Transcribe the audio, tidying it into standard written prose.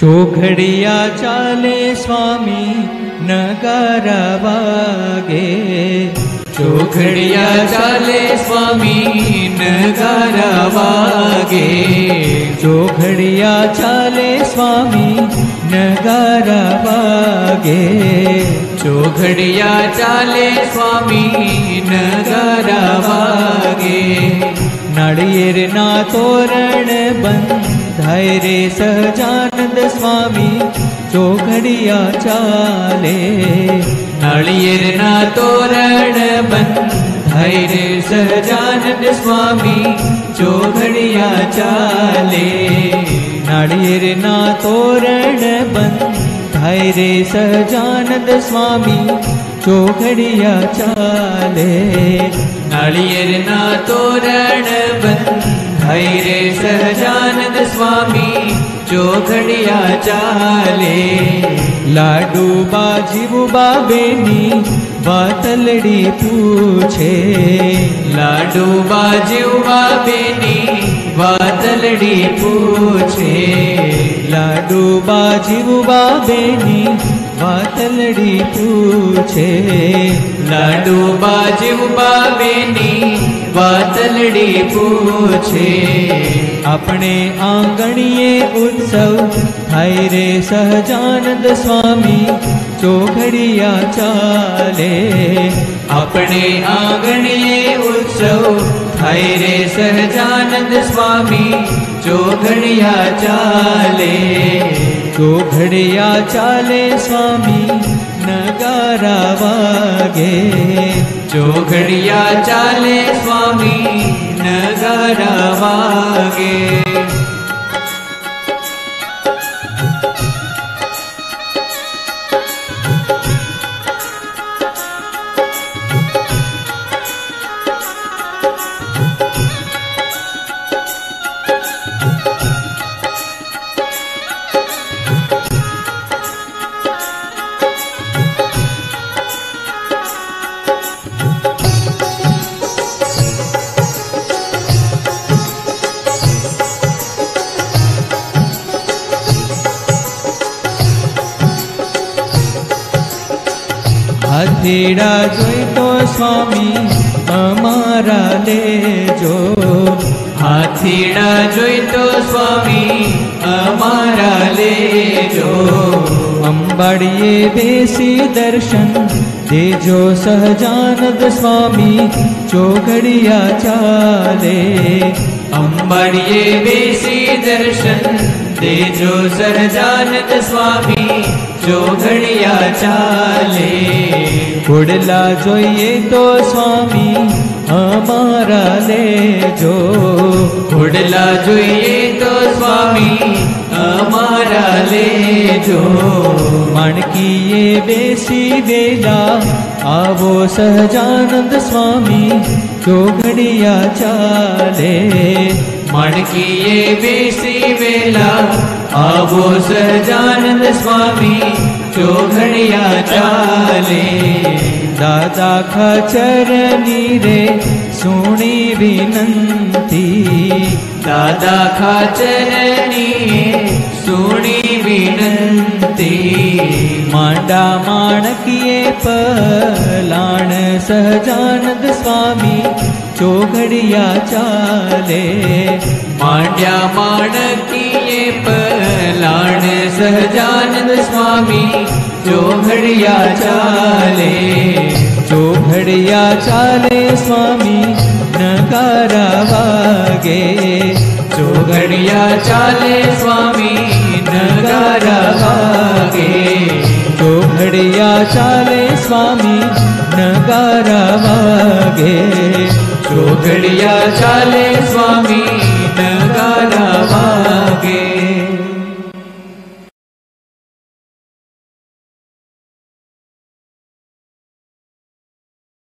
ચોઘડિયા ચાલે સ્વામી નગારા વાગે, ચોઘડિયા ચાલે સ્વામી નગારા વાગે, ચોઘડિયા ચાલે સ્વામી નગારા વાગે, ચોઘડિયા ચાલે સ્વામી નગારા વાગે, નાળિયેરના તોરણ બંધાય રે સહજાનંદ સ્વામી ચોઘડિયા ચાલે, નાળિયેરના તોરણ બંધાય રે સહજાનંદ સ્વામી ચોઘડિયા ચાલે, નાળિયેરના તોરણ બંધાય રે સહજાનંદ સ્વામી ચોઘડિયા ચાલે, નાળિયેરના તોરણ બંધાય રે સહજાનંદ સ્વામી ચોઘડિયા ચાલે, લાડુ બાજીબુબા બેની વાતલડી પૂછે, લાડુ બાજીબુબા બેની વાતલડી પૂછે, લાડુ બાજીબુબા બેની વાતલડી પૂછે, લાડુ બાજીબુબા બેની વાતલડી પૂછે, આપણે આંગણીએ ઉત્સવ થાય રે સહજાનંદ સ્વામી ચોઘડિયા ચાલે, આપણે આંગણીએ ઉત્સવ થાય રે સહજાનંદ સ્વામી ચોઘડિયા ચાલે, ચોઘડિયા ચાલે સ્વામી નગારા વાગે, ચોઘડિયા ચાલે સ્વામી નગારા વાગે, હાથીડા જોઈ તો સ્વામી અમારા લેજો, હાથીડા જોઈ તો સ્વામી અમારા લેજો, અંબાડીએ બેસી દર્શન દેજો સહજાનંદ સ્વામી ચોઘડિયા ચાલે, અંબાડીએ બેસી દર્શન દેજો સહજાનંદ સ્વામી ચોઘડિયા ચાલે, ઘોડલા જોઈએ તો સ્વામી અમારા લેજો, ઘોડલા જોઈએ તો સ્વામી અમારા લેજો, માણકીએ બેસી વેલા આવો સહજાનંદ સ્વામી ચોઘડિયા ચાલે, માણકીએ બેસી વેલા આવો સહજાનંદ સ્વામી ચોઘડિયા ચાલે, દાદા ખાચરની રે સુણી વિનંતી, દાદા ખાચરની સુણી વિનંતી, માંડા માણકીએ પલાણ સહજાનંદ સ્વામી ચોઘડિયા ચાલે, માંડ્યા માણકીએ પલાણ સહજાનંદ સ્વામી ચોઘડિયા ચાલે, ચોઘડિયા ચાલે સ્વામી નગારા વાગે, ચોઘડિયા ચાલે સ્વામી નગારા વાગે, ચોઘડિયા ચાલે સ્વામી નગારા વાગે, ચોઘડિયા ચાલે સ્વામી